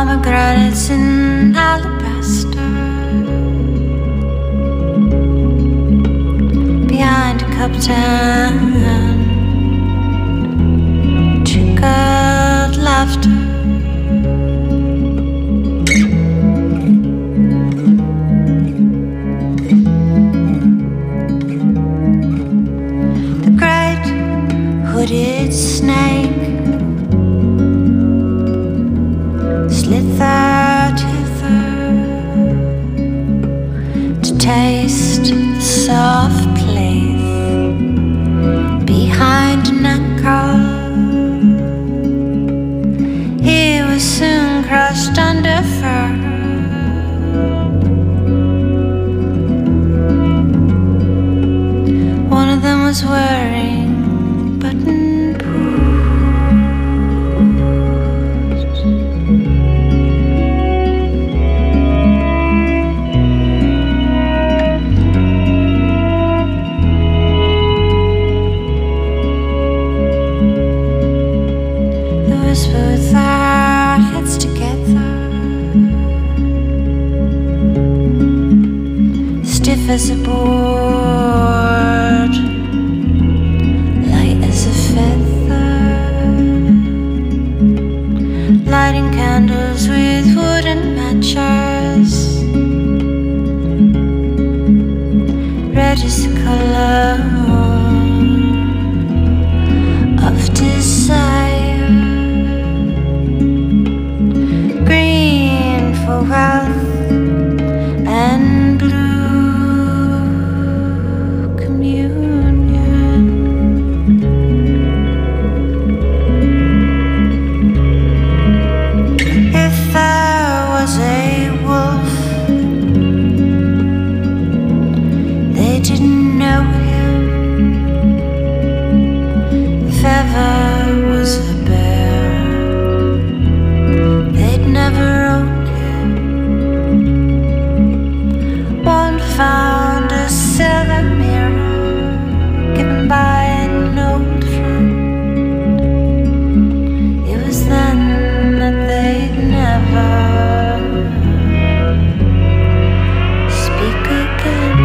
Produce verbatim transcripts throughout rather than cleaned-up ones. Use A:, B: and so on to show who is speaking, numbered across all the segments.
A: pomegranates in alabaster. Behind a cup stand, triggered laughter. The great hooded snake slithered hither to taste the soft place behind an ankle. He was soon crushed under fur. One of them was wearing button with our heads together, stiff as a board, light as a feather, lighting candles with wooden matches. Red is the color of desire, for wealth and blue communion. If there was a wolf, they didn't know him. If ever was a bear, they'd never own. Found a silver mirror given by an old friend. It was then that they'd never speak again.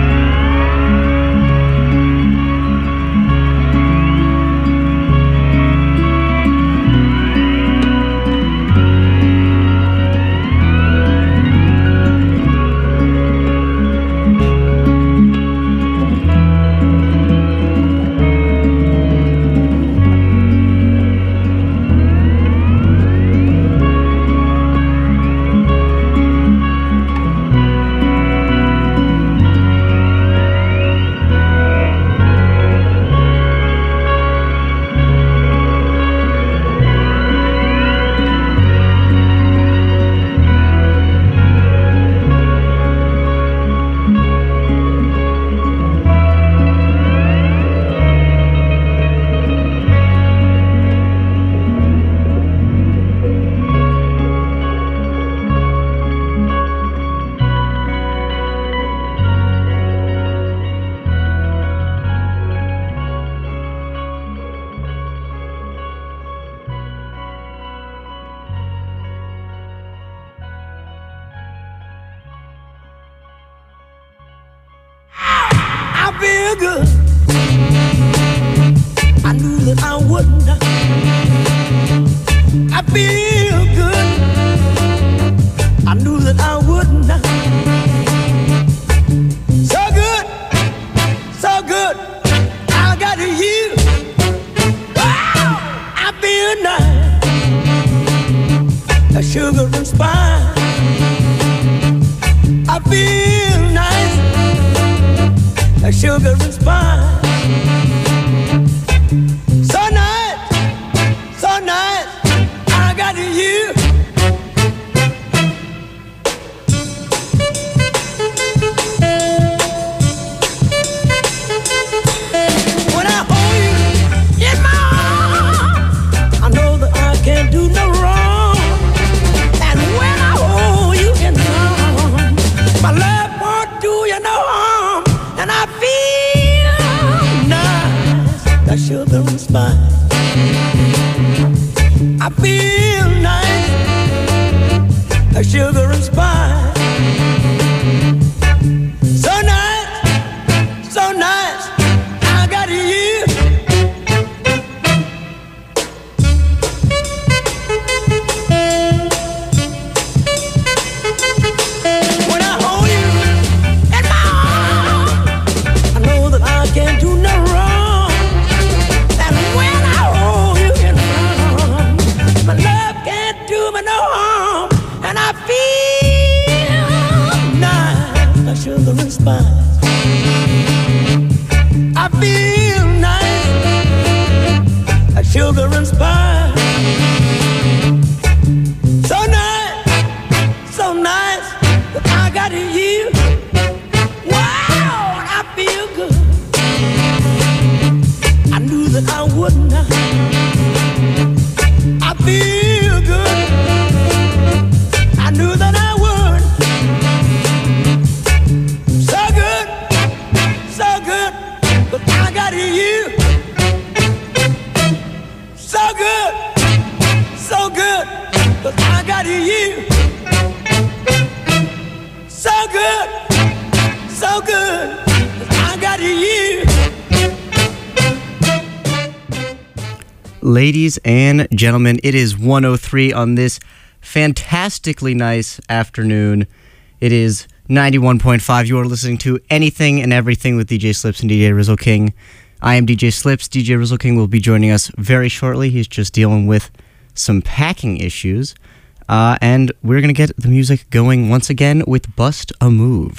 B: I feel good. I knew that I wouldn't. I feel good. I knew that I wouldn't. So good, so good. I got you. Wow, I feel nice. A sugar and spice. I feel nice. A sugar and spice. So nice, so nice, I got you. When I hold you in my arms, I know that I can't do no wrong. And when I hold you in my arms, my love won't do you no harm. And I feel nice, that sugar and spice. I feel nice, so good, 'cause I got you. So good, so good, 'cause I got you.
C: Ladies and gentlemen, it is one oh three on this fantastically nice afternoon. It is ninety-one point five. You are listening to Anything and Everything with D J Slips and D J Rizzle King. I am D J Slips. D J Rizzle King will be joining us very shortly. He's just dealing with some packing issues. Uh, and we're going to get the music going once again with Bust a Move.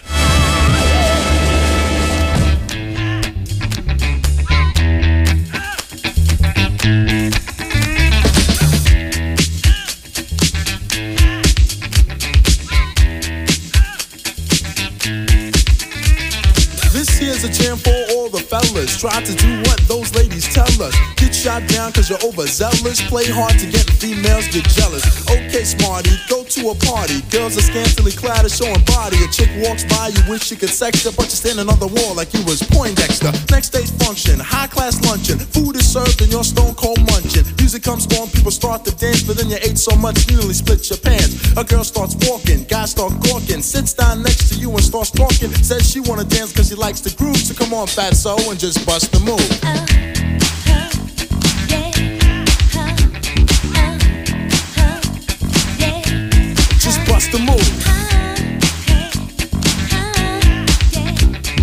D: Here's a jam for all the fellas. Try to do what those ladies tell us. Get shot down cause you're overzealous. Play hard to get females get jealous. Okay, smarty, go to a party. Girls are scantily clad and showing body. A chick walks by, you wish you could sex her, but you're standing on the wall like you was Poindexter. Next day's function, high class luncheon. Food is served and you're stone cold munching. Music comes on, people start to dance, but then you ate so much you nearly split your pants. A girl starts walking, guys start gawking. Sits down next to you and starts talking. Says she wanna dance cause she likes to groove, so come on, fatso, and just bust the move. Uh, uh, yeah. uh, uh, uh, yeah. Just bust the move. Uh, hey. uh, yeah.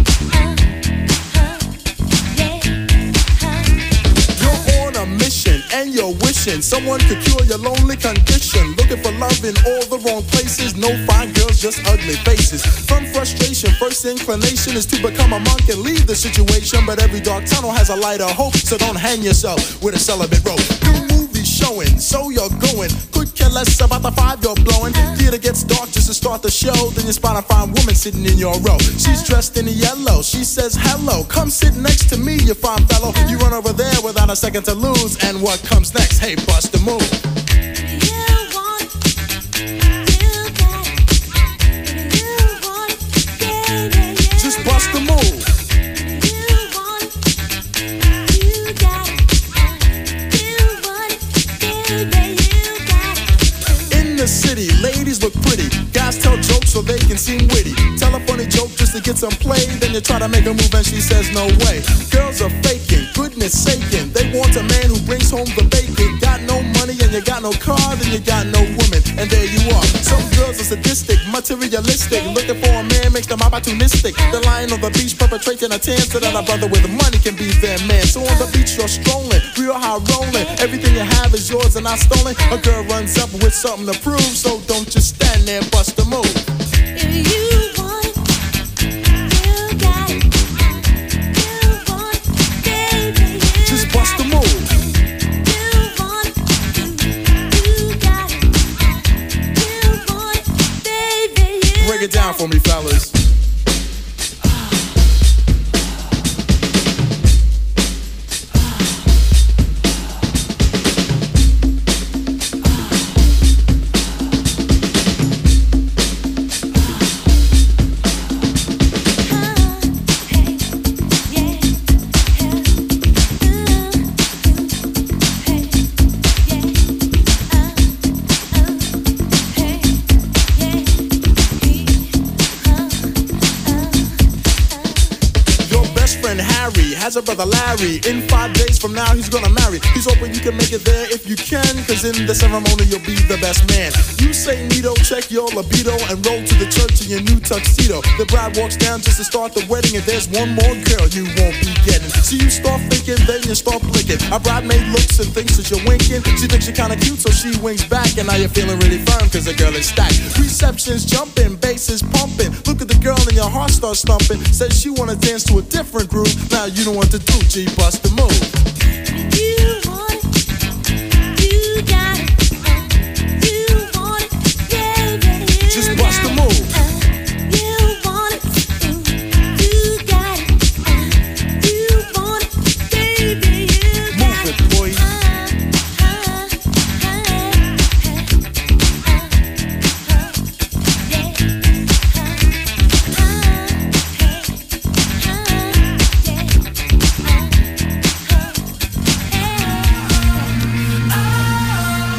D: uh, uh, yeah. You're on a mission and you're wishing someone could cure your lonely condition. Looking for love in all the wrong places. No fine girls, just ugly faces. From frustration, first inclination is to become a monk and leave the situation. But every dark tunnel has a light of hope, so don't hang yourself with a celibate rope. New movies showing, so you're going. Could care less about the five you're blowing. Theater gets dark just to start the show. Then you spot a fine woman sitting in your row. She's dressed in yellow, she says hello. Come sit next to me, you fine fellow. You run over there without a second to lose. And what comes next? Hey, bust the move. Bust the move. You want it, you got it. You want it, baby, you got it. In the city, ladies look pretty. Guys tell jokes so they can seem witty. Tell a funny joke just to get some play. Then you try to make a move and she says no way. Girls are faking, goodness saking. They want a man who brings home the bacon. Got no money and you got no car, then you got no woman. And there you are. Some girls are sadistic, materialistic. Looking for a man makes them opportunistic. The lion on the beach perpetrating a tan so that a brother with money can be their man. So on the beach you're strolling, real high rolling. Everything you have is yours and not stolen. A girl runs up with something to prove, so don't just stand there and bust the move. If you want it, you got it. You want it, baby, you just bust the move. You want it, you, you got it. You want it, baby, you break it down for me, fellas. Has a brother Larry. In five days from now he's gonna marry. He's hoping you can make it there if you can, cause in the ceremony you'll be the best man. You say neato, check your libido, and roll to the church in your new tuxedo. The bride walks down just to start the wedding, and there's one more girl you won't be getting. So you start thinking, then you start blinking. A bridemaid looks and thinks that you're winking. She thinks you're kinda cute, so she winks back, and now you're feeling really firm cause the girl is stacked. Reception's jumping, bass is pumping. Look at the girl and your heart starts thumping. Says she wanna dance to a different groove. Now you know what to do, G, bust the move. You want it, you got it. You want it, baby, you just bust the move. Uh, you want it, you got it. Uh, you want it, baby, you got move it, boy. Uh, uh, uh, uh, uh, yeah.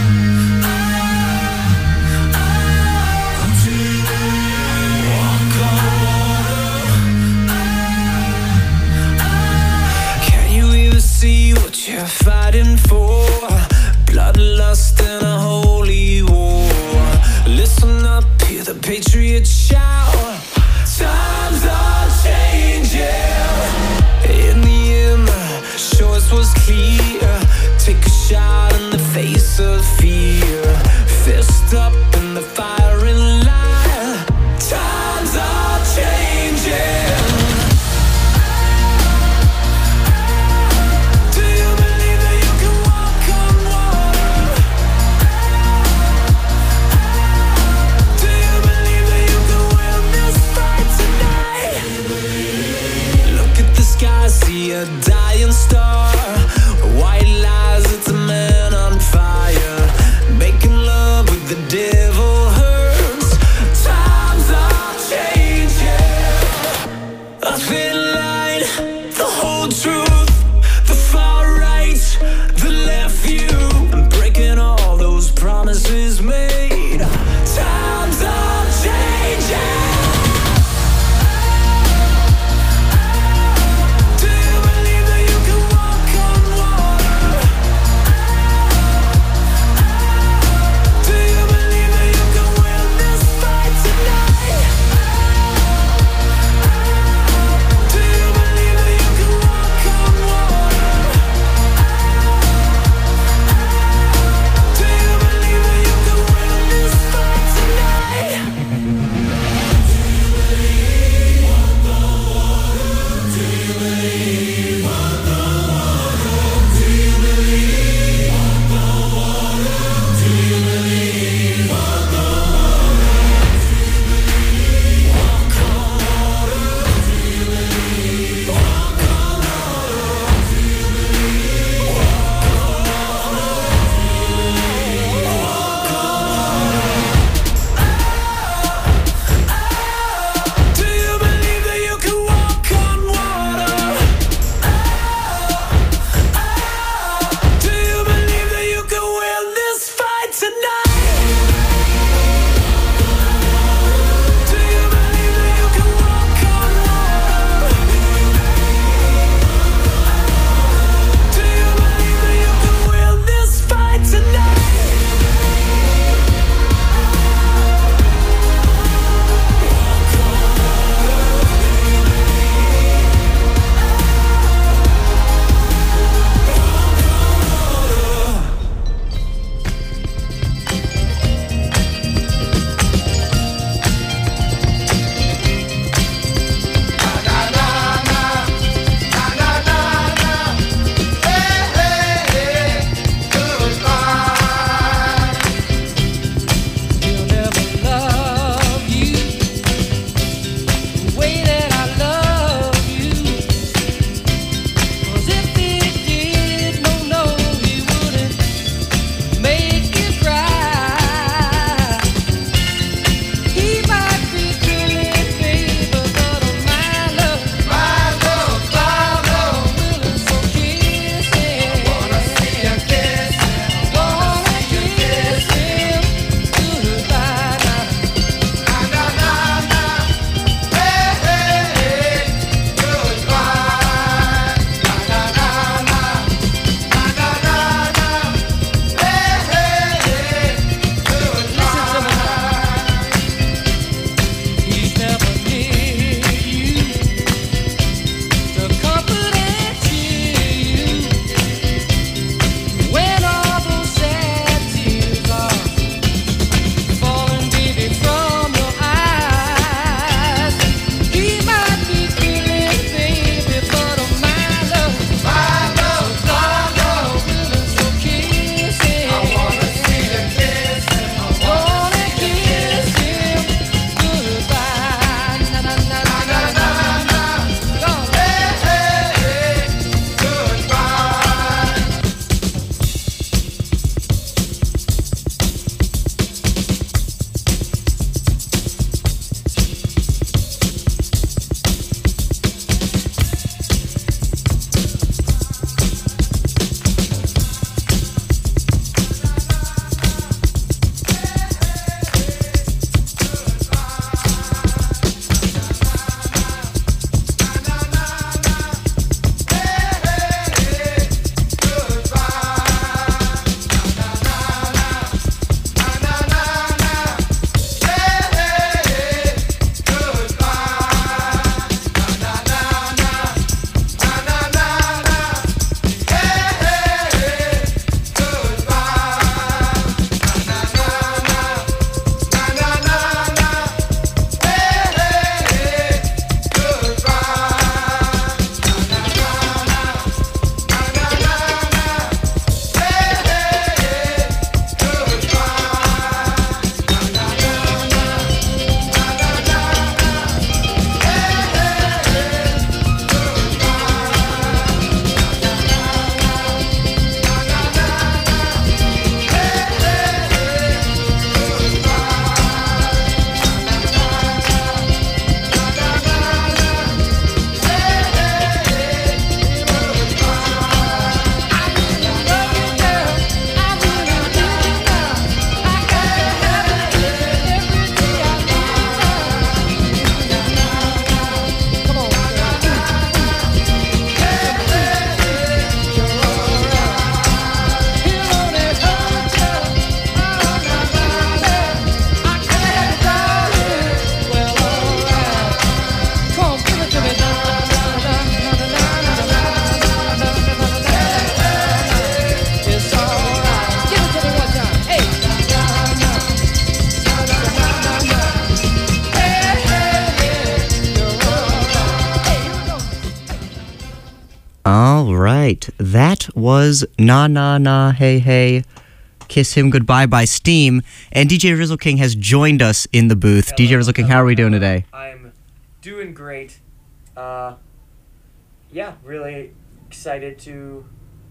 C: All right. That was Na Na Na Hey Hey Kiss Him Goodbye by Steam. And D J Rizzle King has joined us in the booth.
E: Hello,
C: D J Rizzle King, how are we doing today?
E: I'm doing great. Uh, yeah, really excited to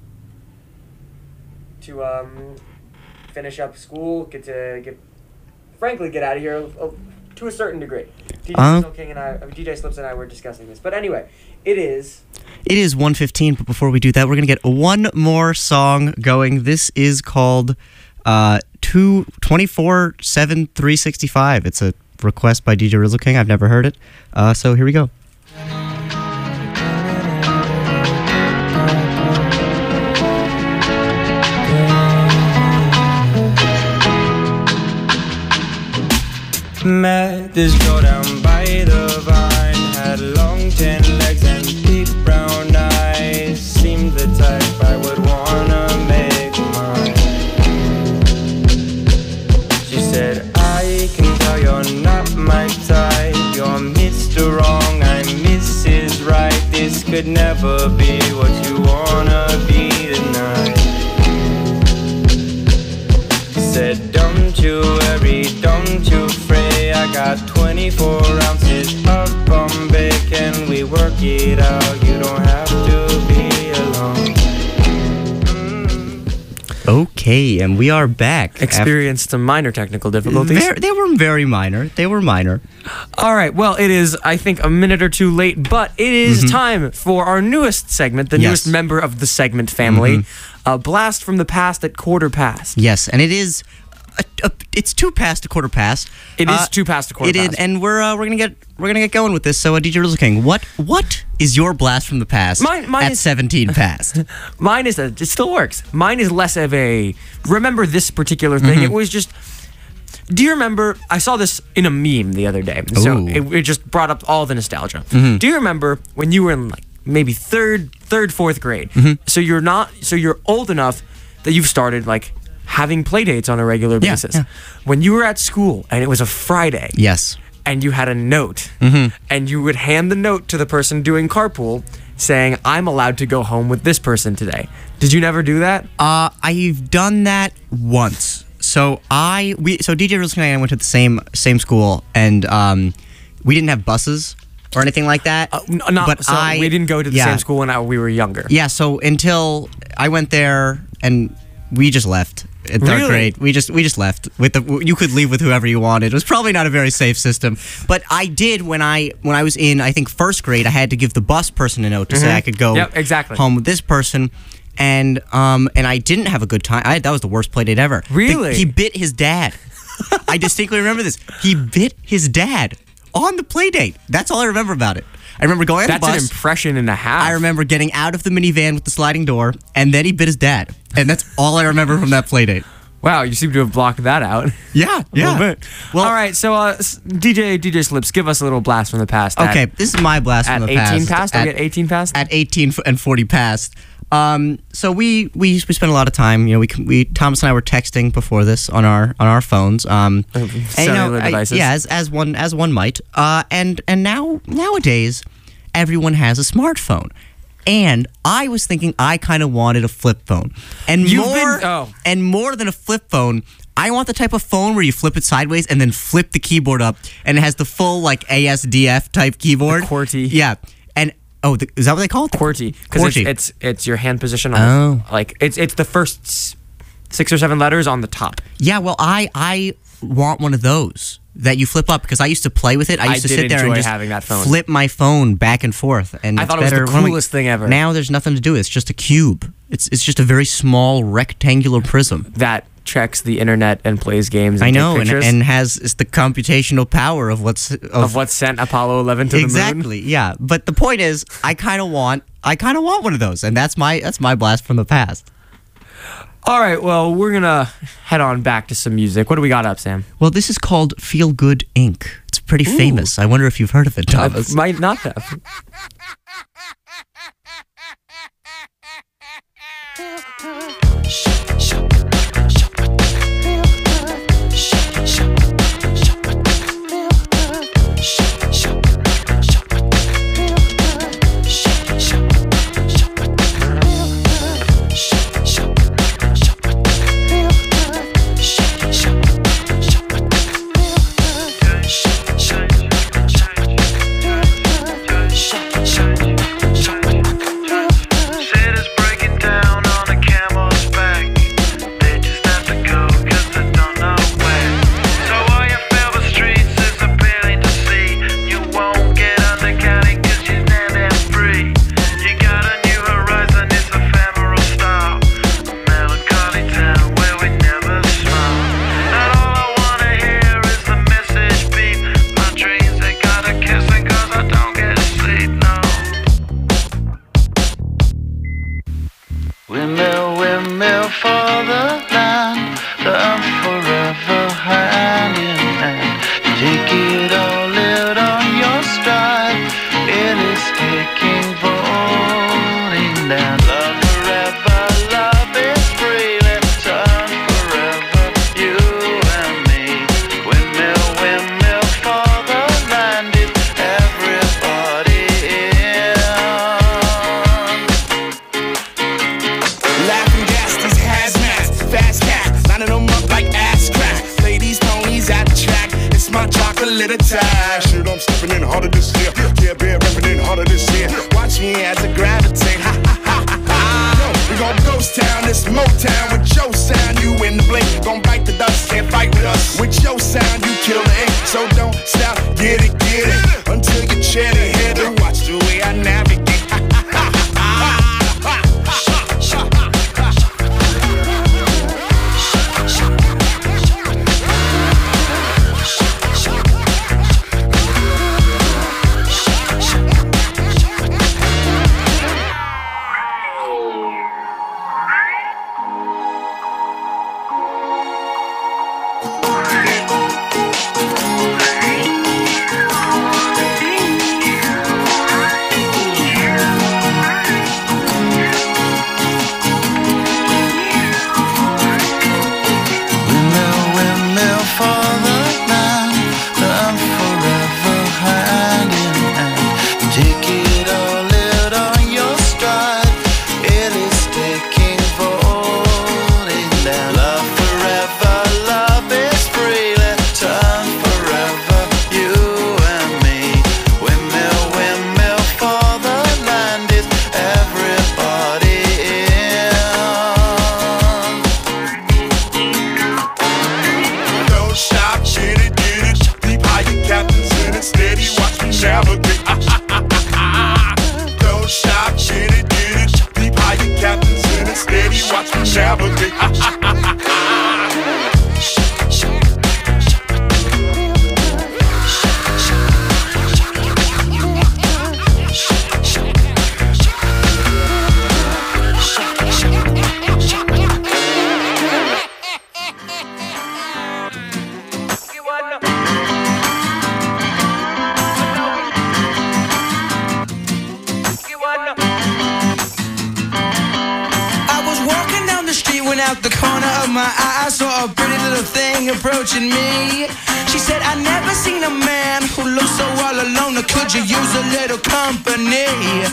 E: to um finish up school. Get to get, frankly, get out of here uh, to a certain degree. D J
C: Uh,
E: Rizzle King and I, uh, D J Slips and I were discussing this. But anyway, it is.
C: It is one fifteen, but before we do that, we're going to get one more song going. This is called uh, two twenty-four seven three sixty-five. It's a request by D J Rizzle King. I've never heard it. Uh, so here we go.
F: Met this girl down by the vine. Had long tan legs and big brown eyes. Seemed the type I would wanna make mine. She said, I can tell you're not my type. You're Mister Wrong, I'm Missus Right. This could never be what you wanna be tonight. She said, don't you worry, don't you fret. I got twenty-four ounces of Bombay. Can we work it out? You don't have to be alone.
C: Okay, and we are back.
E: Experienced some minor technical
C: After-
E: difficulties.
C: Ver- they were very minor. They were minor.
E: All right. Well, it is, I think, a minute or two late, but it is time for our newest segment, the
C: Yes.
E: newest member of the segment family, a blast from the past at quarter past.
C: Yes, and it is. A, a, it's two past a quarter past.
E: It is
C: Uh,
E: two past a quarter
C: It is,
E: past.
C: and we're uh, we're gonna get we're gonna get going with this. So, uh, D J Rizzle King, what what is your blast from the past
E: Mine- mine
C: at
E: is-
C: seventeen past?
E: Mine is a, it still works. Mine is less of a remember this particular thing.
C: Mm-hmm.
E: It was just. Do you remember? I saw this in a meme the other day, so
C: Ooh.
E: it, it just brought up all the nostalgia.
C: Mm-hmm.
E: Do you remember when you were in like maybe third, third, fourth grade?
C: Mm-hmm.
E: So you're not, so you're old enough that you've started like having play dates on a regular
C: Yeah,
E: basis.
C: yeah.
E: When you were at school and it was a Friday,
C: Yes.
E: and you had a note,
C: Mm-hmm.
E: and you would hand the note to the person doing carpool, saying, "I'm allowed to go home with this person today." Did you never do that?
C: Uh, I've done that once. So I we so D J Rizzle King and I went to the same same school, and um, we didn't have buses or anything like that.
E: Uh, n- not,
C: but
E: so
C: I
E: we didn't go to the
C: yeah.
E: same school when I, we were younger.
C: Yeah, so until I went there and we just left in third
E: Really?
C: grade. We just we just left with the you could leave with whoever you wanted. It was probably not a very safe system, but I did when I when I was in I think first grade. I had to give the bus person a note to say I could go
E: Yep, exactly.
C: home with this person. And um and I didn't have a good time. I, that was the worst play date ever. The-
E: Really?
C: he bit his dad. I distinctly remember this. He bit his dad on the play date. That's all I remember about it. I remember going on
E: That's
C: the
E: an
C: bus.
E: impression and a half.
C: I remember getting out of the minivan with the sliding door, and then he bit his dad. And that's all I remember from that play date.
E: Wow, you seem to have blocked that out.
C: Yeah,
E: A little bit.
C: Well,
E: All right, so uh, s- D J D J Slips, give us a little blast from the past. at-
C: Okay, this is my blast
E: At
C: from the
E: eighteen
C: past.
E: past? Are
C: At,
E: we at eighteen past?
C: at eighteen f- and forty past. Um, so we, we we spent a lot of time. You know, we we Thomas and I were texting before this on our on our phones. Um, and, you know,
E: Cellular
C: I-
E: devices.
C: yeah, as, as one as one might. Uh, and and now nowadays, everyone has a smartphone. And I was thinking I kind of wanted a flip phone. And
E: You've
C: more
E: been- oh.
C: and more than a flip phone, I want the type of phone where you flip it sideways and then flip the keyboard up, and it has the full like A S D F type keyboard.
E: The QWERTY.
C: Yeah. And oh, the, is that what they call it?
E: QWERTY, because it's,
C: QWERTY.
E: it's it's your hand position on
C: Oh.
E: like it's it's the first s- six or seven letters on the top.
C: Yeah, well, I I want one of those that you flip up because I used to play with it. I
E: I
C: used to
E: did
C: sit there and
E: enjoy
C: just
E: having that phone.
C: flip my phone back and forth. And
E: I
C: it's
E: thought it was the
C: better when we-
E: coolest thing ever.
C: Now there's nothing to do. It's just a cube. It's it's just a very small rectangular prism.
E: That checks the internet and plays games. And
C: I know,
E: takes
C: and,
E: pictures
C: and has it's the computational power of what's of,
E: of what sent Apollo eleven to the moon.
C: exactly. Yeah, but the point is, I kind of want I kind of want one of those, and that's my that's my blast from the past.
E: All right, well, we're gonna head on back to some music. What do we got up, Sam?
C: Well, this is called Feel Good Incorporated. It's pretty famous. I wonder if you've heard of it, Thomas.
E: I might not have.
G: little time. Shit, I'm stepping in harder this year. Yeah, been rapping in harder this year. Watch me as I gravitate. Ha ha ha ha ha. We gon' ghost town, this Motown with your sound. You in the blink, gon' bite the dust, can't fight with us. With your sound, you kill the ink. So don't stop, get it, get it, until you chat it, hit it. Watch the way I navigate. Ha ha ha ha.
H: Out the corner of my eye, I saw a pretty little thing approaching me. She said, I never seen a man who looks so all alone. Or could you use a little company?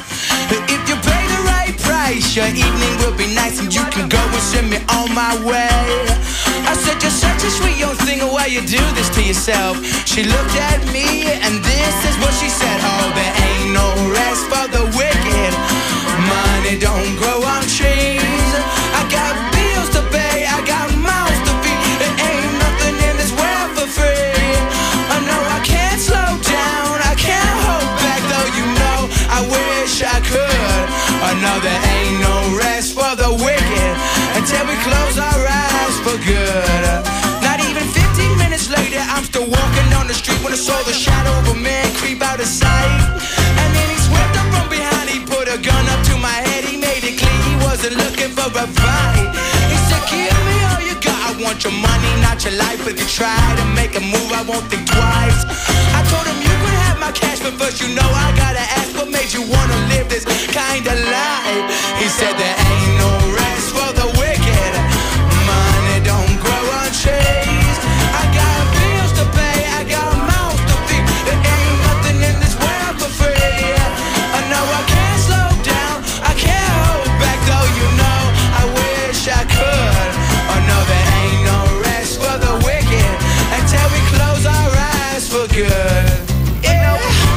H: If you pay the right price, your evening will be nice, and you can go and send me on my way. I said, you're such a sweet young thing, why you do this to yourself? She looked at me, and this is what she said. Oh, there ain't no rest for the wicked. Money don't grow on trees. I got bills to pay, I got mouths to feed. There ain't nothing in this world for free. I know I can't slow down, I can't hold back, though you know I wish I could. I know there ain't no rest for the wicked until we close our eyes for good. Not even fifteen minutes later, I'm still walking on the street when I saw the shadow of a man creep out of sight. And then he swept up from behind, he put a gun up to my head, he made it clear he wasn't looking for a fight. He said, give me all you got, I want your money, not your life. If you try to make a move, I won't think twice. I told him you could have my cash, but first you know I gotta ask, what made you wanna live this kind of life? He said there ain't no rest for the wicked. Money don't grow on trees. I got bills to pay, I got mouths to feed. There ain't nothing in this world for free. I know I can't slow down, I can't hold back, though you know I wish I could. I know there ain't no rest for the wicked until we close our eyes for good. Yeah.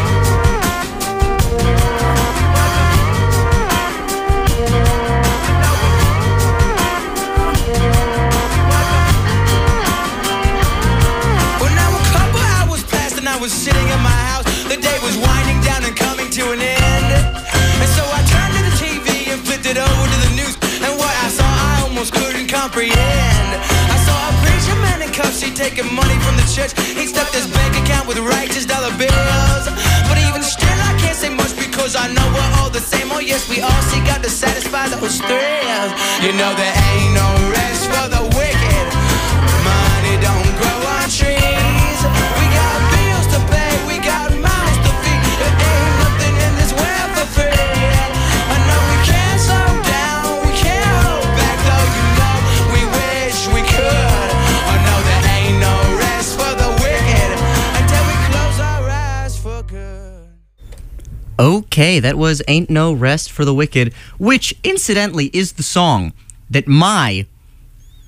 H: Well, now a couple hours passed and I was sitting in my house. The day was winding down and coming to an end. And so I turned to the T V and flipped it over to the news. And what I saw I almost couldn't comprehend. I saw a preacher man in cuffs, he taking money from the church. He stuffed his bank account with righteous dollar bills. But even still I can't say much because I know we're all the same. Oh yes, we all seek out to satisfy those thrills. You know there ain't no rest for the wicked. Money don't grow on trees. We got bills to pay, we got mouths to feed. There ain't nothing in this world for free. I know we can't slow down, we can't hold back, though you know we wish we could. I know there ain't no rest for the wicked until we close our eyes for good.
C: Okay, that was Ain't No Rest for the Wicked, which incidentally is the song that my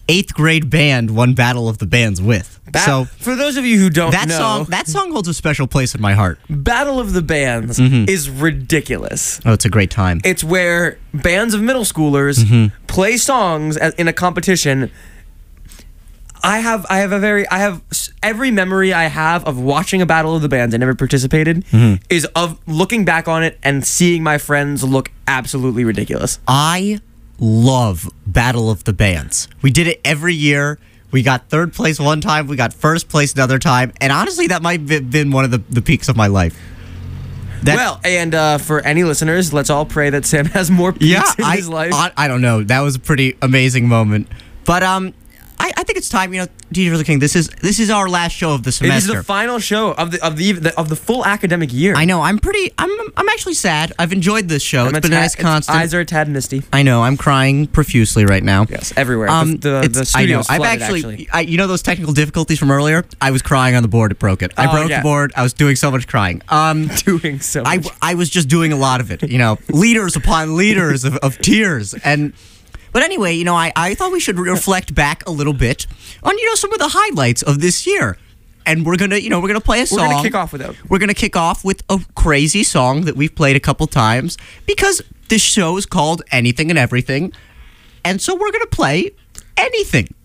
C: eighth grade band won Battle of the Bands with.
I: Ba-
C: so
I: for those of you who don't
C: that
I: know,
C: song that song holds a special place in my heart.
I: Battle of the Bands
C: Mhm.
I: is ridiculous.
C: Oh, it's a great time.
I: It's where bands of middle schoolers
C: Mm-hmm.
I: play songs as, in a competition. I have I have a very I have s- every memory I have of watching a Battle of the Bands. I never participated.
C: Mm-hmm.
I: Is of looking back on it and seeing my friends look absolutely ridiculous.
C: I love Battle of the Bands. We did it every year. We got third place one time. We got first place another time. And honestly, that might have been one of the, the peaks of my life. That-
I: well, and uh, for any listeners, let's all pray that Sam has more peaks
C: yeah,
I: in
C: I,
I: his life.
C: I, I don't know. That was a pretty amazing moment. But um, I, I think it's time. You know, D J Rizzo King. This is this is our last show of the
I: it is
C: semester.
I: the final show of the of the, the of the full academic year.
C: I know. I'm pretty. I'm. I'm actually sad. I've enjoyed this show.
I: I'm
C: It's been a
I: tad-
C: nice
I: its
C: constant.
I: Eyes are a tad misty.
C: I know. I'm crying profusely right now.
I: Yes, everywhere.
C: Um,
I: the the,
C: it's-
I: the studio's
C: I know. I've
I: flooded,
C: actually,
I: actually.
C: I, you know those technical difficulties from earlier? I was crying on the board. It broke it. I
I: Oh,
C: broke
I: yeah.
C: the board. I was doing so much crying. Um,
I: doing so
C: I,
I: much.
C: I was just doing a lot of it. You know, liters upon liters of, of tears. And but anyway, you know, I, I thought we should reflect back a little bit on you know some of the highlights of this year. And we're gonna, you know, we're gonna play a
I: We're
C: song.
I: gonna kick off with it.
C: We're gonna kick off with a crazy song that we've played a couple times because this show is called Anything and Everything, and so we're gonna play anything.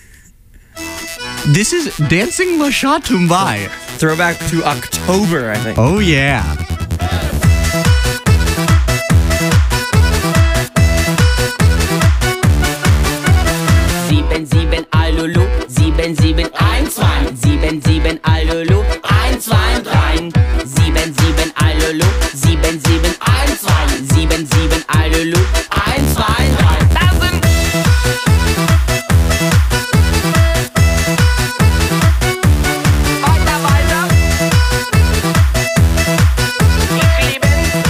C: This is Dancing Le Chat Tumbai.
I: Throwback to October, I think.
C: Oh yeah.
J: Sieben, sieben, Alulu, sieben, sieben, eins, zwei, sieben, sieben, Alulu, eins, zwei, drei, sieben, sieben, Alulu, sieben, sieben, eins, zwei, sieben, sieben, Alulu, eins, zwei, drei. Tanzen! Weiter, weiter. Ich liebe.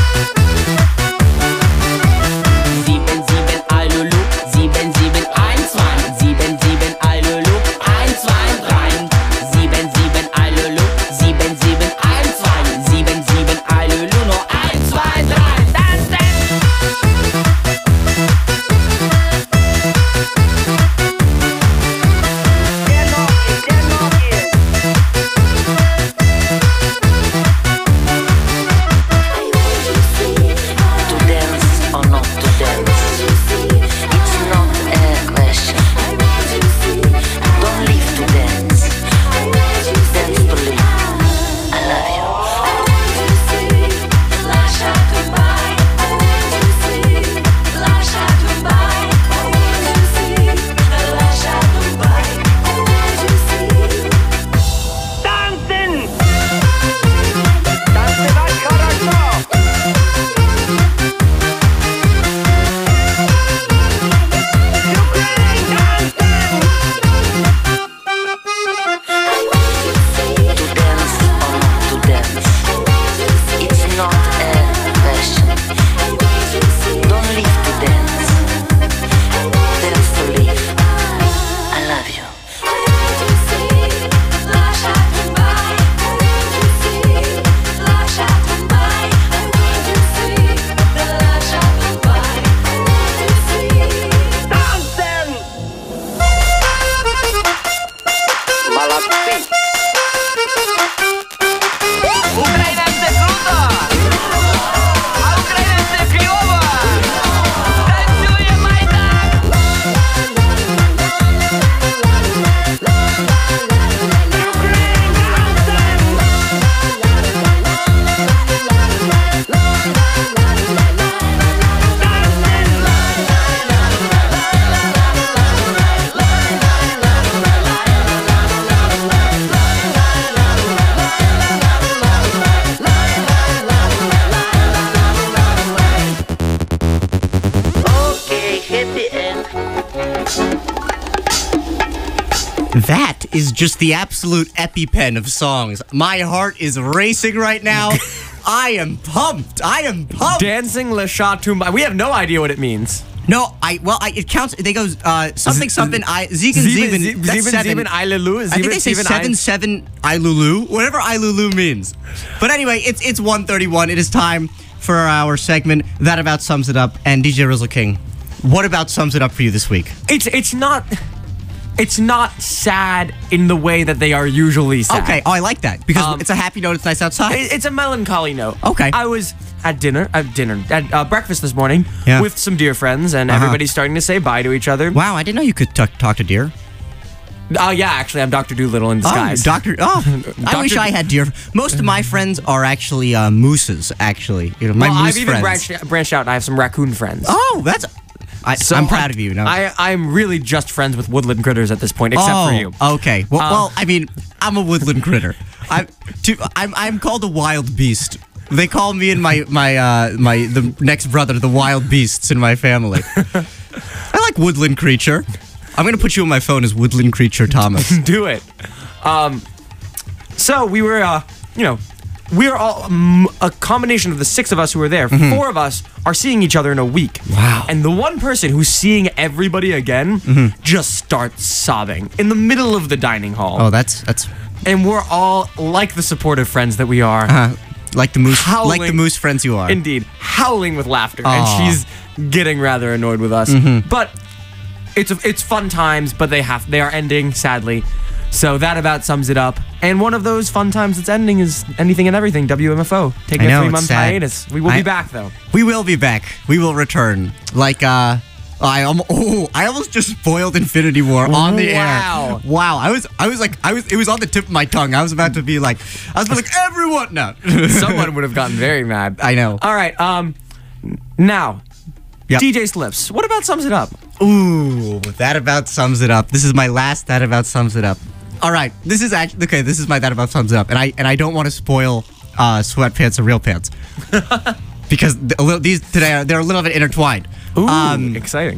J: Sieben, sieben, Alulu, sieben, sieben, eins, zwei, sieben, sieben, Alulu, eins, zwei, drei, sieben, sieben, Alulu, sieben, sieben, eins, zwei, sieben, sieben, Alulu, nur eins, zwei, drei, tanzen!
K: To dance or not to dance, it's not a question. Don't live to dance, dance to live. I love you.
J: Tanzen! Tanzen al corazón!
K: To dance or not to dance, it's not a question. Don't live to dance, dance to live. I love you.
J: Tanzen! Malapsi! Ukrainense kruto! A Ukrainense клёво! Танцуем, Майдан!
K: Okay, happy end.
C: That is just the absolute EpiPen of songs. My heart is racing right now. I am pumped. I am pumped.
I: Dancing Le Chat Tumba. We have no idea what it means.
C: No, I well, I, it counts. They goes uh, something
I: Z-
C: something. I Zegan
I: Sieben,
C: Zeven.
I: sieben,
C: That's seven.
I: sieben, Ilulu.
C: I think they say
I: Sieben,
C: seven
I: eins.
C: seven Ilulu, whatever Ilulu means. But anyway, it's it's one thirty-one. It is time for our segment that about sums it up. And D J Rizzo King, what about sums it up for you this week?
I: It's it's not. it's not sad in the way that they are usually sad.
C: Okay. Oh, I like that because
I: Um,
C: it's a happy note. It's nice outside.
I: It- It's a melancholy note.
C: Okay.
I: I was at dinner, at dinner, at uh, breakfast this morning
C: Yeah.
I: with some dear friends, and
C: Uh-huh.
I: everybody's starting to say bye to each other.
C: Wow, I didn't know you could talk, talk to deer.
I: Oh yeah, actually, I'm Doctor Doolittle in disguise.
C: Oh, Doctor. Oh, I
I: Doctor
C: wish I had deer. Most of my friends are actually uh, mooses. Actually, you know, my
I: well,
C: moose
I: I've even
C: friends.
I: branched, branched out, and I have some raccoon friends.
C: Oh, that's. I,
I: So
C: I'm proud of you. No.
I: I, I'm really just friends with woodland critters at this point, except
C: oh,
I: for you.
C: Okay. Well,
I: Um,
C: well, I mean, I'm a woodland critter. I'm, to, I'm, I'm called a wild beast. They call me and my my uh, my the next brother the wild beasts in my family. I like woodland creature. I'm gonna put you on my phone as woodland creature Thomas.
I: Do it. Um, so we were, uh, you know, we are all um, a combination of the six of us who were there. Four of us are seeing each other in a week.
C: Mm-hmm. Wow.
I: And the one person who's seeing everybody again
C: Mm-hmm.
I: just starts sobbing in the middle of the dining hall.
C: Oh, that's that's
I: And we're all like the supportive friends that we are.
C: uh, like the moose,
I: Howling.
C: like the moose friends you are.
I: Indeed, howling with laughter,
C: Aw.
I: and she's getting rather annoyed with us.
C: Mm-hmm.
I: But it's it's fun times, but they have they are ending sadly. So that about sums it up. And one of those fun times that's ending is Anything and Everything, W M F O. Taking
C: I know,
I: a three
C: it's
I: month
C: sad.
I: hiatus. We will
C: I-
I: be back though.
C: We will be back. We will return. Like uh I almost oh I almost just spoiled Infinity War on the
I: Wow.
C: air. Wow. I was I was like I was it was on the tip of my tongue. I was about to be like I was like everyone no.
I: Someone would have gotten very mad.
C: I know.
I: All right. Um. Now,
C: Yep.
I: D J Slips. What about sums it up?
C: Ooh, that about sums it up. This is my last that about sums it up. All right. This is actually okay, this is my that about sums it up. And I and I don't want to spoil uh sweatpants and real pants. Because the, a little, these today are, they're a little bit intertwined.
I: Ooh,
C: Um,
I: exciting.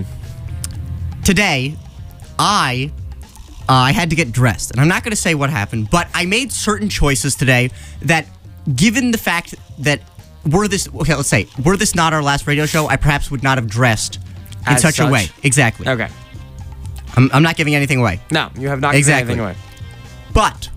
C: today, I uh, I had to get dressed, and I'm not going to say what happened, but I made certain choices today that, given the fact that were this okay, let's say were this not our last radio show, I perhaps would not have dressed in
I: As
C: such,
I: such?
C: a way. Exactly.
I: Okay.
C: I'm, I'm not giving anything away,
I: No, you have not given
C: Exactly.
I: anything away.
C: but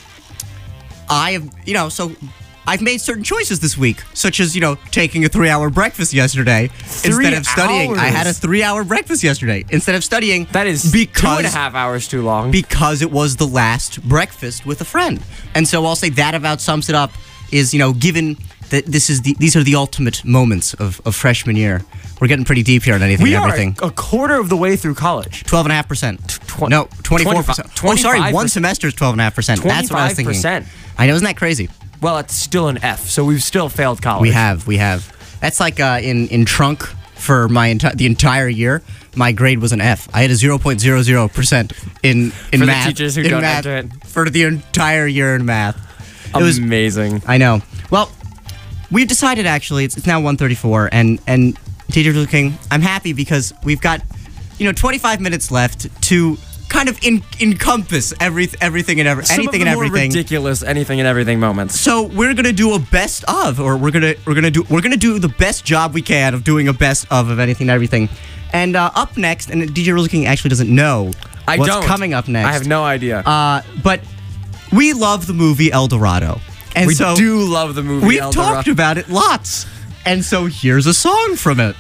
C: I have you know so. I've made certain choices this week, such as, you know, taking a three-hour breakfast yesterday instead of studying. I had a
I: hours?
C: three-hour breakfast yesterday instead of studying.
I: That is
C: because
I: two and a half hours too long.
C: because it was the last breakfast with a friend. And so I'll say that about sums it up is, you know, given that this is the these are the ultimate moments of, of freshman year. We're getting pretty deep here on anything
I: we
C: and
I: are
C: everything.
I: a quarter of the way through college.
C: twelve and a half percent.
I: Tw-
C: No, twenty-four percent.
I: twenty-five
C: Oh, sorry, one
I: percent.
C: semester is twelve and a half percent. That's what I was thinking.
I: twenty-five percent.
C: I know, isn't that crazy?
I: Well, it's still an F, so we've still failed college.
C: We have, we have. That's like uh, in, in trunk for my enti- the entire year, my grade was an F. I had a zero point zero zero percent in, in
I: For the
C: math.
I: teachers who
C: in
I: don't
C: math
I: enter it.
C: For the entire year in math. It was
I: Amazing.
C: I know. Well, we've decided actually it's, it's now one thirty-four, and and Teacher Blue King, I'm happy because we've got you know twenty-five minutes left to kind of in, encompass every everything and every,
I: Some
C: anything
I: of the
C: and
I: more
C: everything.
I: ridiculous anything and everything moments.
C: So we're gonna do a best of, or we're gonna we're gonna do we're gonna do the best job we can of doing a best of of anything and everything. And uh, up next, and D J Really King actually doesn't know
I: I
C: what's
I: don't.
C: coming up next.
I: I have no idea.
C: Uh, but we love the movie El Dorado, and
I: we
C: so
I: do love the movie.
C: we've
I: El Dorado.
C: talked about it lots. And so here's a song from it.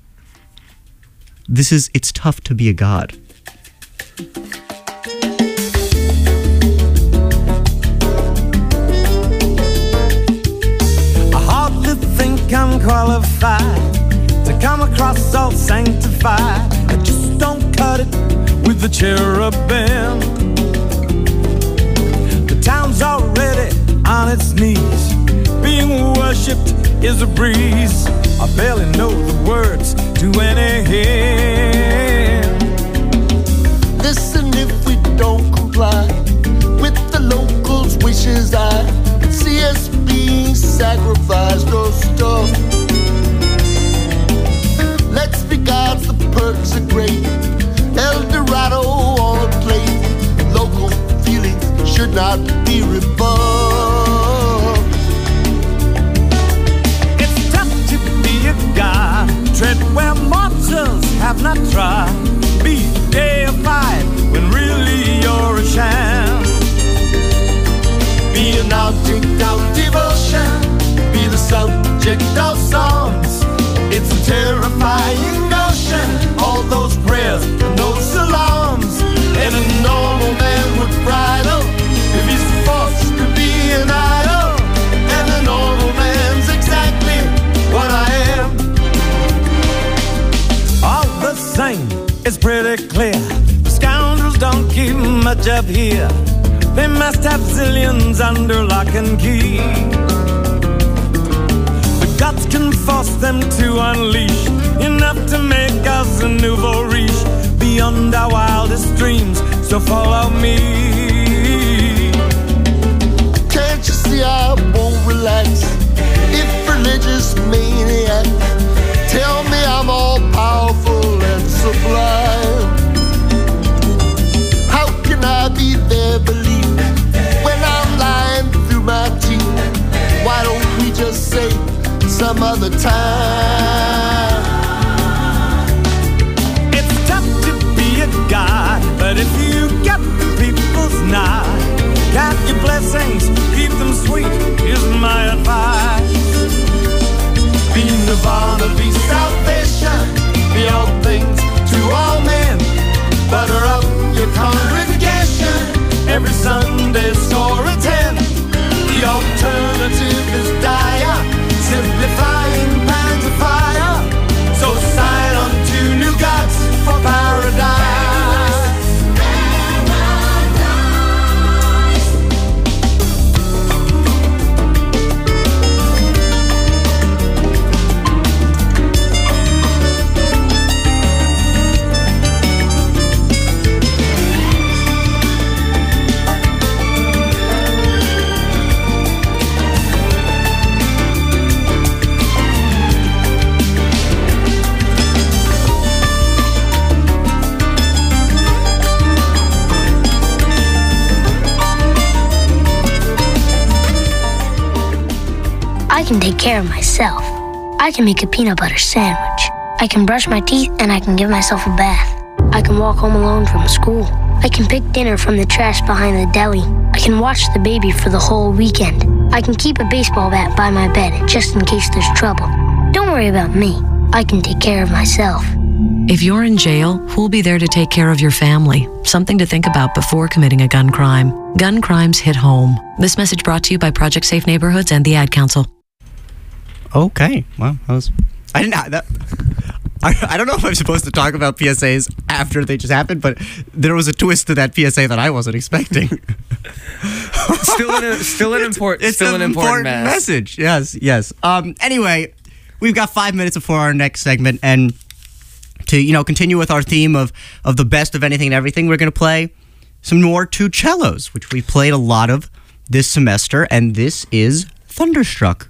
C: This is "It's Tough to Be a God."
B: I hardly think I'm qualified to come across all sanctified. I just don't cut it with the cherubim. The town's already on its knees. Being worshipped is a breeze. I barely know the words to any hymn.
L: Listen, if we don't comply with the locals' wishes, I can see us being sacrificed or stuff. Let's be gods, the perks are great. El Dorado on a plate. Local feelings should not be rebuffed.
B: It's tough to be a god. Tread where mortals have not trod. Be deified when really you're a sham.
L: Be an object of devotion. Be the subject of songs. It's a terrifying notion. All those prayers and those salams. And an
M: live here, they must have zillions under lock and key. The gods can force them to unleash enough to make us a nouveau riche beyond our wildest dreams, so follow me.
L: Can't you see I won't relax? If religious maniac tell me I'm all powerful and sublime, how can I be their believer when I'm lying through my teeth? Why don't we just say some other time?
M: It's tough to be a god, but if you get people's nod, count your blessings, keep them sweet, is my advice. Be nirvana, be salvation, be all things to all men. Butter up your congregation every Sunday, score a ten. The alternative is dire, simplifying pans of fire. So sign on to new gods for paradise.
N: I can take care of myself. I can make a peanut butter sandwich. I can brush my teeth and I can give myself a bath. I can walk home alone from school. I can pick dinner from the trash behind the deli. I can watch the baby for the whole weekend. I can keep a baseball bat by my bed just in case there's trouble. Don't worry about me. I can take care of myself.
O: If you're in jail, who'll be there to take care of your family? Something to think about before committing a gun crime. Gun crimes hit home. This message brought to you by Project Safe Neighborhoods and the Ad Council.
C: Okay, well, that was... I didn't... That, I, I don't know if I'm supposed to talk about P S As after they just happened, but there was a twist to that P S A that I wasn't expecting.
I: still an, still an, import,
C: it's
I: still
C: an
I: an important,
C: important
I: mess.
C: message. Yes, yes. Um, anyway, we've got five minutes before our next segment, and to, you know, continue with our theme of, of the best of anything and everything, we're going to play some more two cellos, which we played a lot of this semester, and this is Thunderstruck.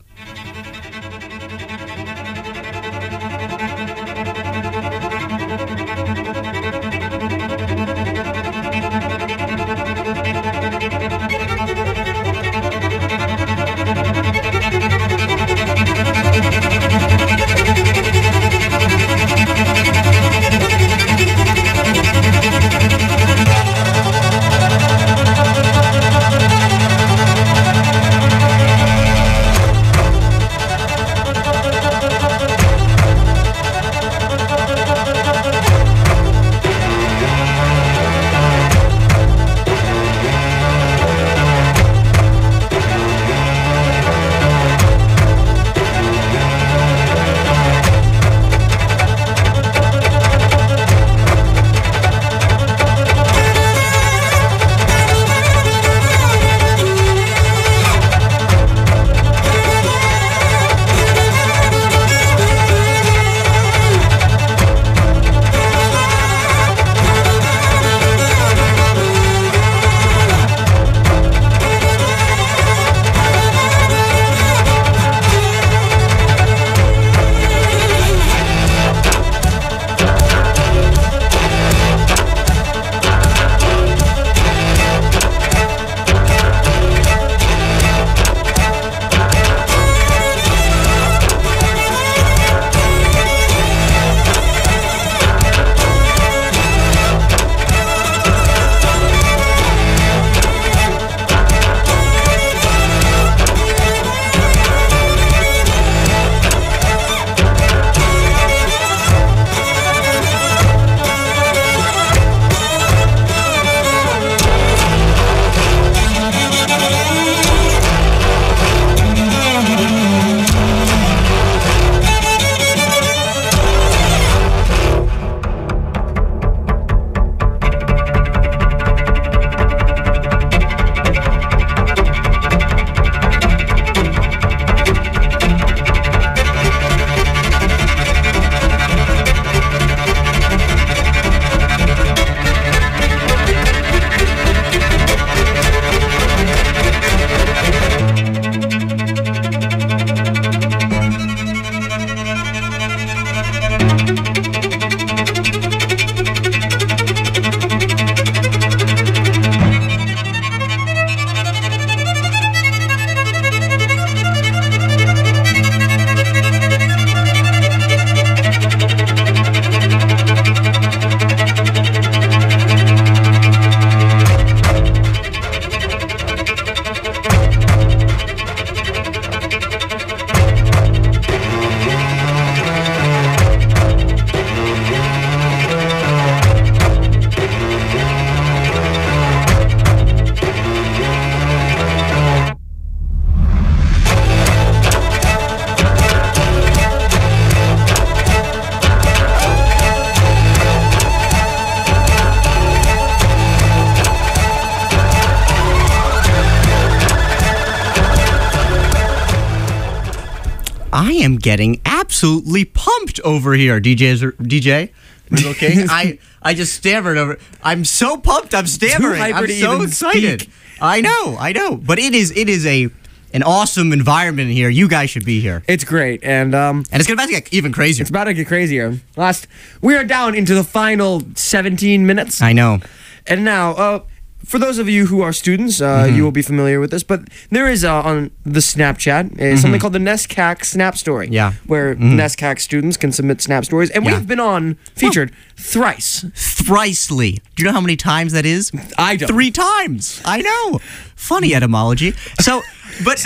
C: I am getting absolutely pumped over here, D J. D J. Rizzo King. I I just stammered over. I'm so pumped. I'm stammering.
I: hyper
C: I'm
I: to
C: so
I: even
C: excited.
I: speak.
C: I know. I know. But it is it is a an awesome environment here. You guys should be here.
I: It's great, and um,
C: and it's about to get even crazier.
I: It's about to get crazier. Last, we are down into the final seventeen minutes.
C: I know.
I: And now, uh, for those of you who are students, uh,
C: Mhm.
I: you will be familiar with this, but there is uh, on the Snapchat uh,
C: Mhm.
I: something called the NESCAC Snap Story.
C: Yeah.
I: Where
C: Mhm.
I: NESCAC students can submit Snap Stories, and
C: Yeah.
I: we've been on featured thrice.
C: Thricely. Do you know how many times that is?
I: I don't.
C: Three times. I know. Funny etymology. So, but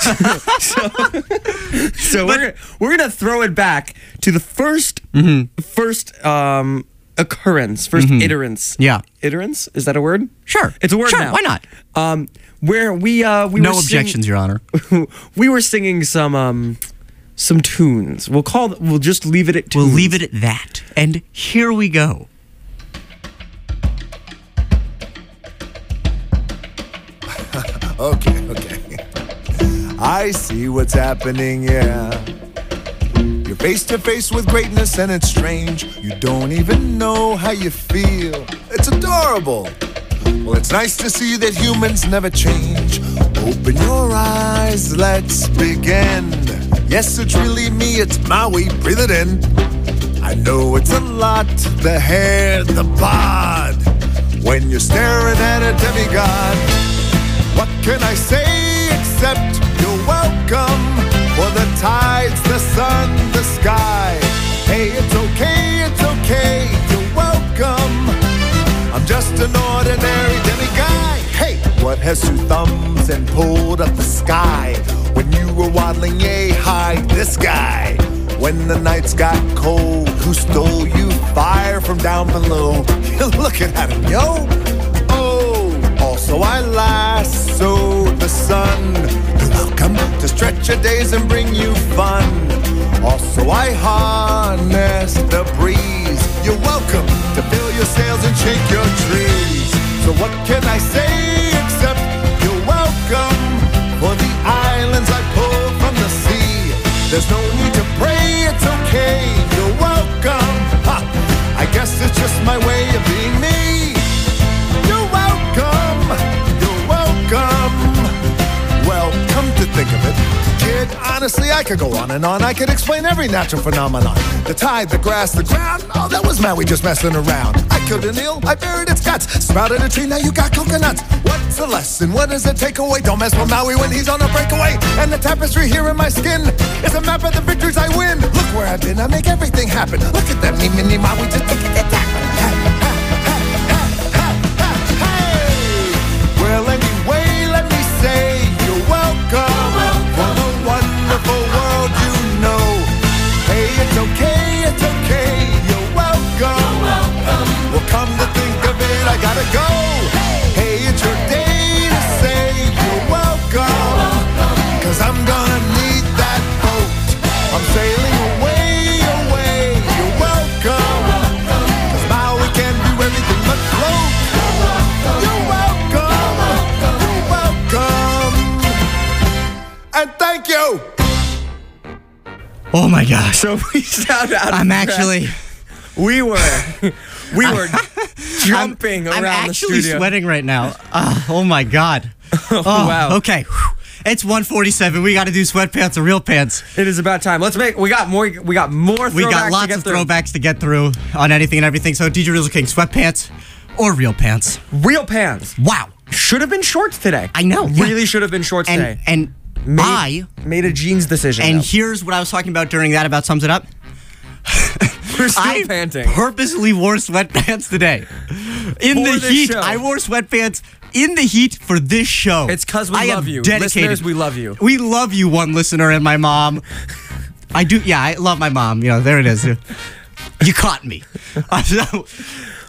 I: So we're we're gonna throw it back to the first first um, occurrence, first
C: Mhm.
I: iterance.
C: Yeah.
I: Iterance? Is that a word?
C: Sure.
I: It's a word
C: Sure,
I: now.
C: why not?
I: Um, where we uh we
C: no
I: were sing-
C: objections, Your Honor.
I: we were singing some um some tunes. We'll call th- we'll just leave it at tunes.
C: We'll leave it at that. And here we go.
P: Okay, okay. I see what's happening, yeah. You're face to face with greatness and it's strange. You don't even know how you feel. It's adorable. Well, it's nice to see that humans never change. Open your eyes, let's begin. Yes, it's really me, it's Maui, breathe it in. I know it's a lot, the hair, the bod. When you're staring at a demigod, what can I say except you're welcome? For the tides, the sun, the sky. Hey, it's okay, it's okay, you're welcome. I'm just an ordinary demiguy. Hey, what has two thumbs and pulled up the sky? When you were waddling yay high, this guy. When the nights got cold, who stole you fire from down below? You're looking at him, yo. Oh, also I lassoed the sun. You're welcome to stretch your days and bring you fun. Also I harnessed the breeze. You're welcome to fill your sails and shake your trees. So what can I say except you're welcome for the islands I pulled from the sea. There's no need to pray, it's okay, you're welcome. Ha, I guess it's just my way of being me. You're welcome, you're welcome. Well, come to think of it, kid, honestly, I could go on and on. I could explain every natural phenomenon. The tide, the grass, the ground. Oh, that was Maui just messing around. I killed an eel, I buried its guts. Sprouted a tree, now you got coconuts. What's the lesson? What does it take away? Don't mess with Maui when he's on a breakaway. And the tapestry here in my skin is a map of the victories I win. Look where I've been, I make everything happen. Look at them, me, mini Maui, just look at the tap. Well, anyway, let me say you're welcome for the wonderful world you know. Hey, it's okay, it's okay, you're welcome. Well, come to think of it, I gotta go. Hey, it's your day to say you're welcome. Cause I'm gonna need that boat. I'm sailing away, away, you're welcome. Cause Maui can do everything but float. You're welcome, you're welcome. And thank you.
C: Oh my gosh.
I: So we sound out.
C: I'm
I: of
C: actually.
I: We were. We were jumping
C: I'm,
I: around
C: I'm
I: the
C: actually
I: studio.
C: sweating right now. Uh, oh my god.
I: Oh, wow.
C: Okay. Whew. It's one forty-seven. We got to do sweatpants or real pants.
I: It is about time. Let's make. We got more. We got more.
C: We got
I: throwbacks
C: lots
I: to get
C: of
I: through.
C: throwbacks to get through on anything and everything. So D J Rizzo King, sweatpants or real pants?
I: Real pants.
C: Wow.
I: Should have been shorts today.
C: I know. yeah.
I: Really should have been shorts
C: And
I: today.
C: and
I: Made,
C: I
I: made a jeans decision.
C: and
I: though.
C: here's what I was talking about during that about sums it up.
I: We're still
C: I
I: panting.
C: purposely wore sweatpants today. In
I: For
C: the
I: this
C: heat,
I: show.
C: I wore sweatpants in the heat for this show.
I: It's 'cause we
C: I
I: love
C: am
I: you.
C: Dedicated.
I: Listeners, we love you.
C: We love you, one listener and my mom. I do. Yeah, I love my mom. You know, there it is. You caught me. Uh, so,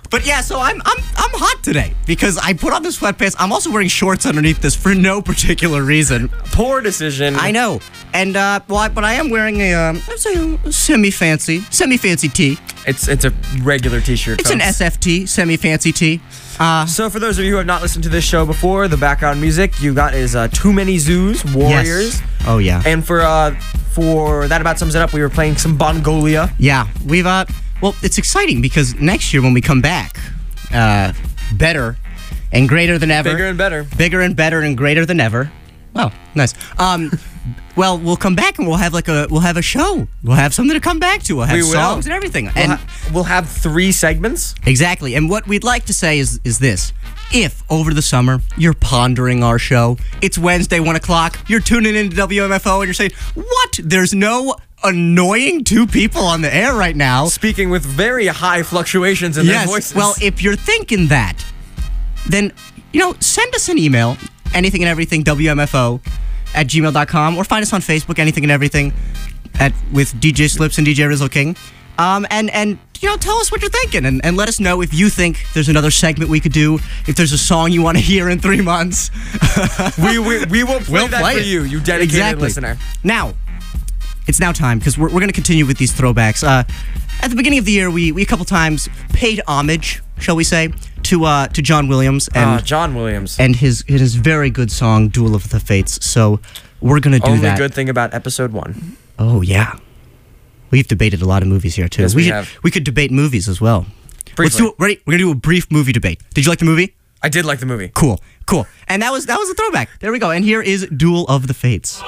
C: But yeah, so I'm I'm I'm hot today because I put on the sweatpants. I'm also wearing shorts underneath this for no particular reason.
I: Poor decision.
C: I know. And uh, well, I, but I am wearing a um, I'd say a semi-fancy, semi-fancy tee.
I: It's it's a regular T-shirt.
C: It's an
I: folks.
C: S F T, semi-fancy tee. Uh,
I: So for those of you who have not listened to this show before, the background music you got is uh, Too Many Zoos, Warriors.
C: Yes. Oh yeah.
I: And for uh, for that about sums it up, we were playing some Bongolia.
C: Yeah, we've uh, well, it's exciting because next year when we come back, uh, better and greater than ever.
I: Bigger and better.
C: Bigger and better and greater than ever. Oh, nice. Um, well, we'll come back and we'll have like a we'll have a show. We'll have something to come back to. We'll have
I: We will.
C: songs and everything.
I: We'll,
C: and
I: ha- we'll have three segments.
C: exactly. And what we'd like to say is is this: if over the summer you're pondering our show, it's Wednesday, one o'clock. You're tuning into W M F O and you're saying, "What? There's no." Annoying two people on the air right now.
I: Speaking with very high fluctuations in
C: yes.
I: their voices.
C: Well, if you're thinking that, then, you know, send us an email, anything and everything, W M F O at gmail dot com, or find us on Facebook, anything and everything, at with D J Slips and D J Rizzle King. Um, and, and, you know, tell us what you're thinking and, and let us know if you think there's another segment we could do, if there's a song you want to hear in three months.
I: we, we, we will play
C: We'll
I: that
C: play
I: for
C: it.
I: you, you dedicated
C: Exactly.
I: listener.
C: Now, it's now time because we're, we're going to continue with these throwbacks. Uh, at the beginning of the year, we, we a couple times paid homage, shall we say, to uh, to John Williams and
I: Ah, John Williams.
C: and his his very good song "Duel of the Fates." So we're going to do
I: Only
C: that.
I: good thing about episode one.
C: Oh yeah, we've debated a lot of movies here too.
I: Yes, we
C: should,
I: have.
C: We could debate movies as well. Let's
I: Briefly.
C: do it. Ready? We're going to do a brief movie debate. Did you like the movie?
I: I did like the movie.
C: Cool, cool. And that was that was a throwback. There we go. And here is "Duel of the Fates."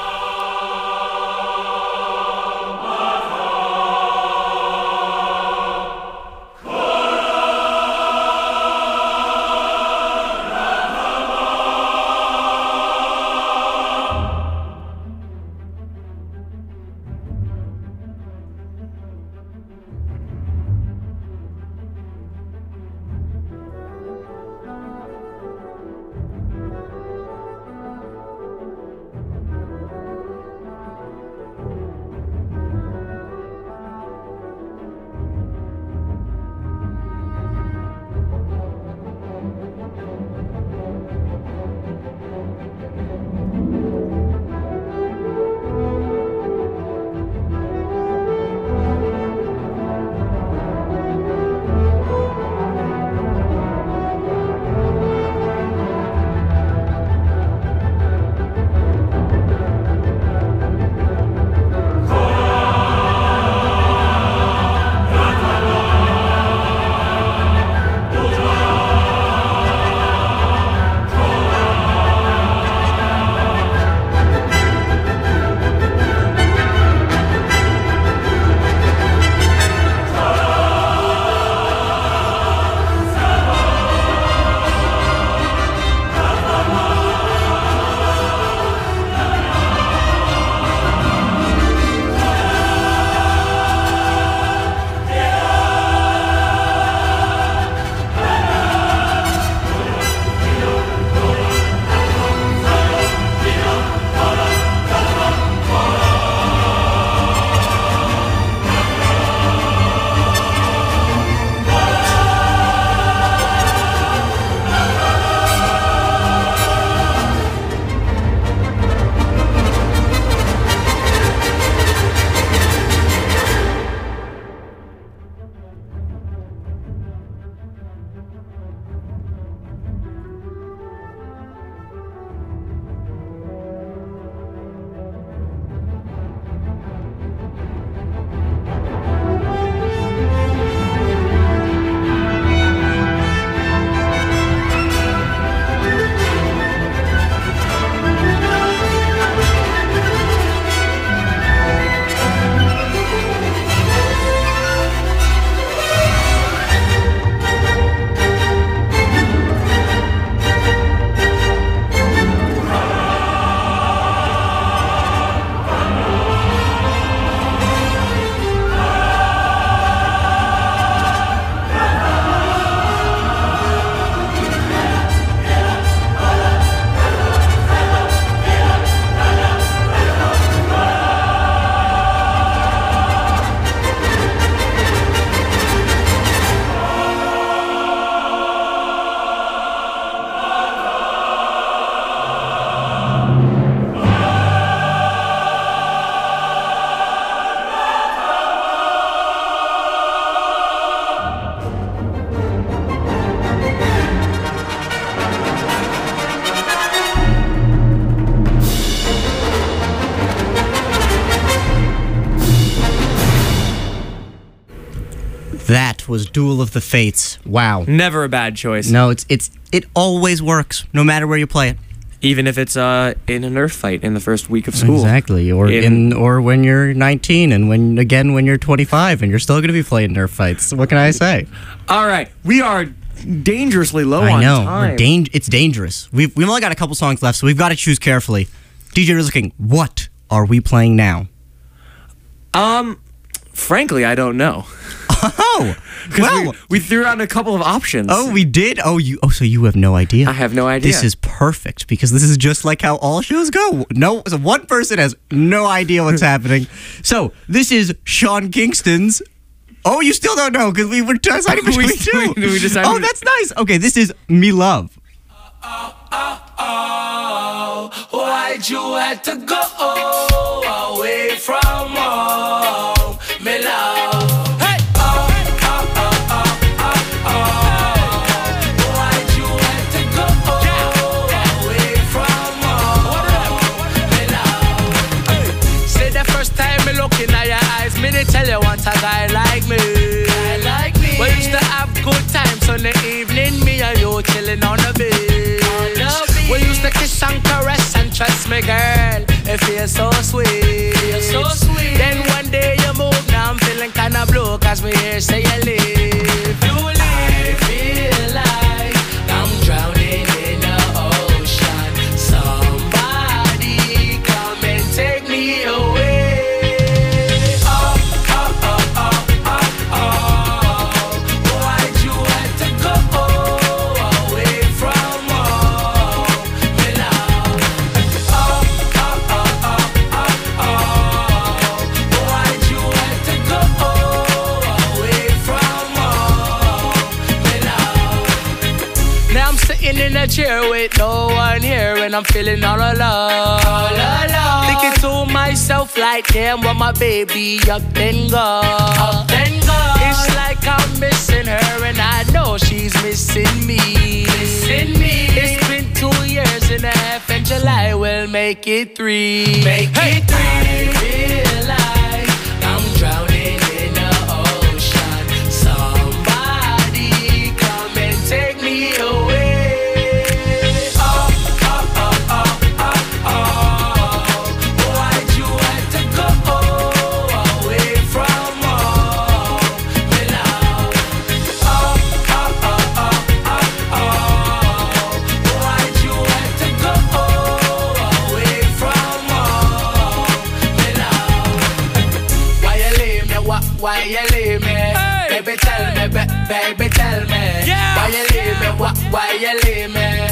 C: was Duel of the Fates. Wow.
I: Never a bad choice.
C: No, it's it's it always works, no matter where you play it.
I: Even if it's uh, in a Nerf fight in the first week of school.
C: Exactly. Or in,
I: In-
C: or when you're nineteen, and when again when you're twenty-five, and you're still going to be playing Nerf fights. What can I say?
I: All right, we are dangerously low
C: I
I: on
C: know.
I: time.
C: We're dang- it's dangerous. We've we've only got a couple songs left, so we've got to choose carefully. D J Rizzle King, what are we playing now?
I: Um, frankly, I don't know.
C: Oh,
I: well, we, we threw out a couple of options.
C: Oh, we did. Oh, you. Oh, so you have no idea.
I: I have no idea.
C: This is perfect because this is just like how all shows go. No, so one person has no idea what's happening. So this is Sean Kingston's. Oh, you still don't know because we were deciding between
I: We-
C: two.
I: we- we decided-
C: Oh, that's nice. Okay, this is Me Love.
H: Why'd you have to go away from home, me love? Hey! Oh, oh, oh, oh, oh, oh. Why'd you have to go away from home, me love? Hey. Say the first time me looking at your eyes, me they tell you want a guy like me. Guy like me. We used to have good times on the evening, me and you chilling on the beach. We used to kiss and caress and trust me, girl. It feels so sweet. Feels so sweet. Then one day you move, now I'm feeling kinda blue, cause we hear say you leave. You leave. I feel like I'm drowning in the ocean. Somebody come and take me away. Oh, oh, oh, oh, oh, oh. Why'd you have to go away from home? In a chair with no one here, and I'm feeling all alone. All alone. Thinking to myself like, damn, what my baby up and go. Up and go. It's like I'm missing her, and I know she's missing me. Missing me. It's been two years and a half, and July will make it three. Make hey. it three. I feel like I'm drowning in the ocean. Somebody come and take me away. Why you leave me? Hey. Baby, tell me, ba- baby, tell me. Yeah. Why you leave me? Why, why you leave me?